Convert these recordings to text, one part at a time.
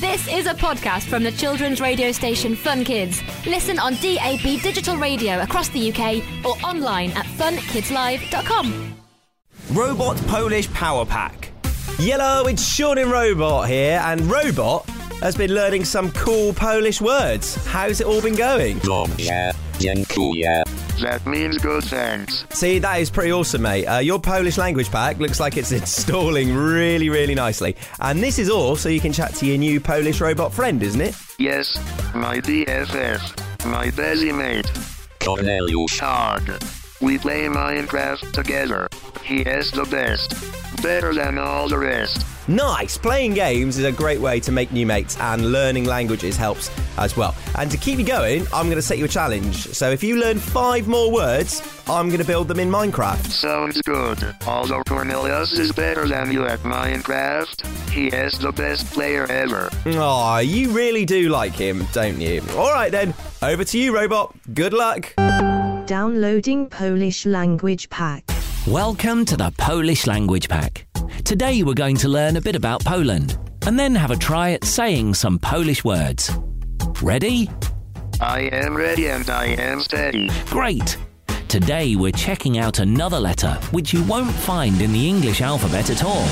This is a podcast from the children's radio station Fun Kids. Listen on DAB digital radio across the UK or online at funkidslive.com. Robot Polish Power Pack. Yellow, it's Sean in Robot here, and Robot has been learning some cool Polish words. How's it all been going? Dobrze, dziękuję. That means good, thanks. See, that is pretty awesome, mate. Your Polish language pack looks like it's installing really, really nicely. And this is all so you can chat to your new Polish robot friend, isn't it? Yes, my DFF, my busy mate. Corneliusz. Hard. We play Minecraft together. He is the best. Better than all the rest. Nice! Playing games is a great way to make new mates, and learning languages helps as well. And to keep you going, I'm going to set you a challenge. So if you learn 5 more words, I'm going to build them in Minecraft. Sounds good. Although Cornelius is better than you at Minecraft, he is the best player ever. Aw, you really do like him, don't you? Alright then, over to you, Robot. Good luck! Downloading Polish language pack. Welcome to the Polish Language Pack. Today we're going to learn a bit about Poland and then have a try at saying some Polish words. Ready? I am ready and I am steady. Great! Today we're checking out another letter which you won't find in the English alphabet at all.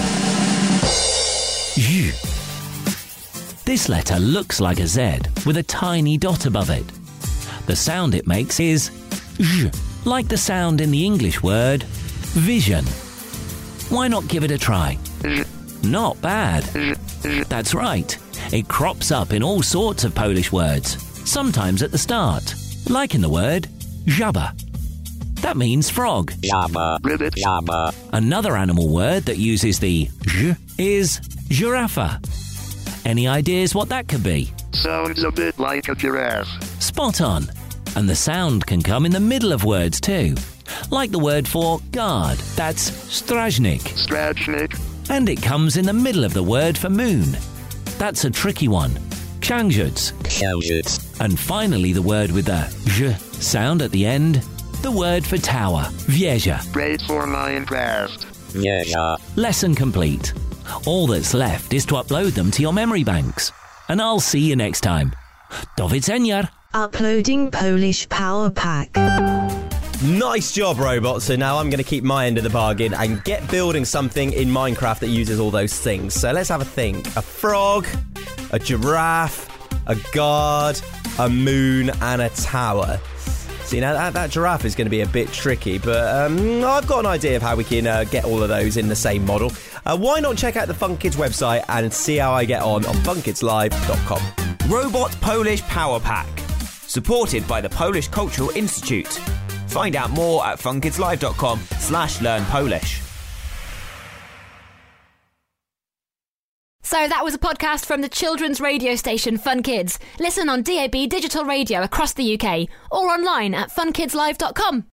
Z. This letter looks like a Z with a tiny dot above it. The sound it makes is Z, like the sound in the English word vision. Why not give it a try? Not bad. That's right. It crops up in all sorts of Polish words, sometimes at the start, like in the word żaba. That means frog. Żaba. Ribbit. Żaba. Another animal word that uses the ż is giraffa. Any ideas what that could be? Sounds a bit like a giraffe. Spot on. And the sound can come in the middle of words too. Like the word for guard, that's strażnik. Strażnik. And it comes in the middle of the word for moon. That's a tricky one. Księżyc. Księżyc. And finally the word with the ż sound at the end, the word for tower, wieża. Great for Minecraft. Wieża. Lesson complete. All that's left is to upload them to your memory banks. And I'll see you next time. Do widzenia. Uploading Polish Power Pack. Nice job, Robot. So now I'm going to keep my end of the bargain and get building something in Minecraft that uses all those things. So let's have a think. A frog, a giraffe, a guard, a moon, and a tower. See, now that giraffe is going to be a bit tricky, but I've got an idea of how we can get all of those in the same model. Why not check out the Fun Kids website and see how I get on funkidslive.com. Robot Polish Power Pack. Supported by the Polish Cultural Institute. Find out more at funkidslive.com/learnpolish. So that was a podcast from the children's radio station Fun Kids. Listen on DAB digital radio across the UK or online at funkidslive.com.